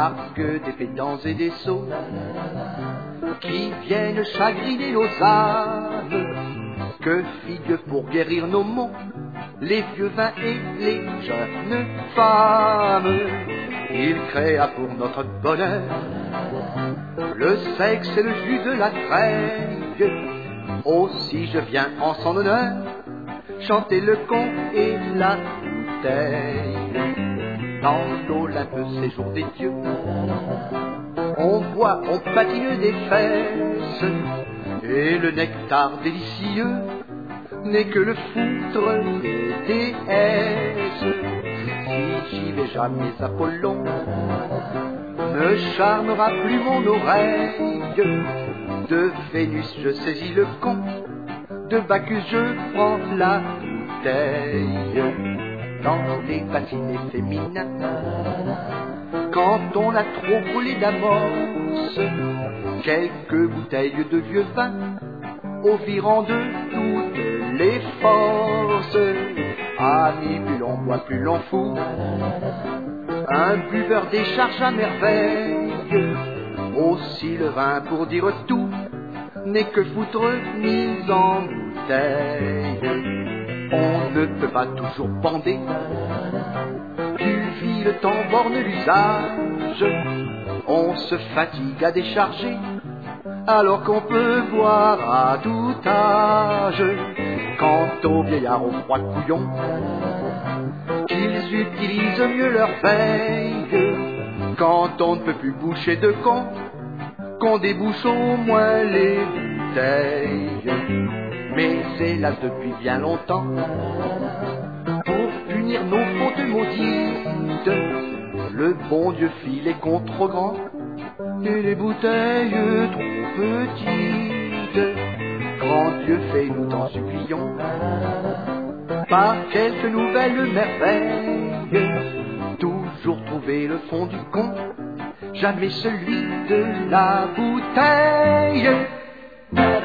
arguent des pédants et des sots qui viennent chagriner nos âmes. Que fit Dieu pour guérir nos maux, les vieux vins et les jeunes femmes? Il créa pour notre bonheur le sexe et le jus de la treille. Aussi je viens en son honneur chanter le conte et la bouteille. Dans l'Olympe, séjour des dieux, on boit, on patine des fesses, et le nectar délicieux n'est que le foutre des déesses. Si j'y vais jamais, Apollon ne charmera plus mon oreille. De Vénus je saisis le con, de Bacchus je prends la bouteille. Dans les bassines féminins, quand on a trop brûlé d'amorce, quelques bouteilles de vieux vin au virant de toutes les forces. Amis, plus l'on boit, plus l'on fout, un buveur décharge à merveille. Aussi le vin, pour dire tout, n'est que foutre mise en bouteille. On ne peut pas toujours bander, du vil temps borne l'usage. On se fatigue à décharger, alors qu'on peut boire à tout âge. Quant aux vieillards, aux froids couillons, qu'ils utilisent mieux leur veille. Quand on ne peut plus boucher de con, qu'on débouche au moins les bouteilles. Mais hélas depuis bien longtemps, pour punir nos fautes maudites, le bon Dieu fit les comptes trop grands et les bouteilles trop petites. Grand Dieu, fais-nous t'en supplions, par quelques nouvelles merveilles, toujours trouver le fond du con, jamais celui de la bouteille.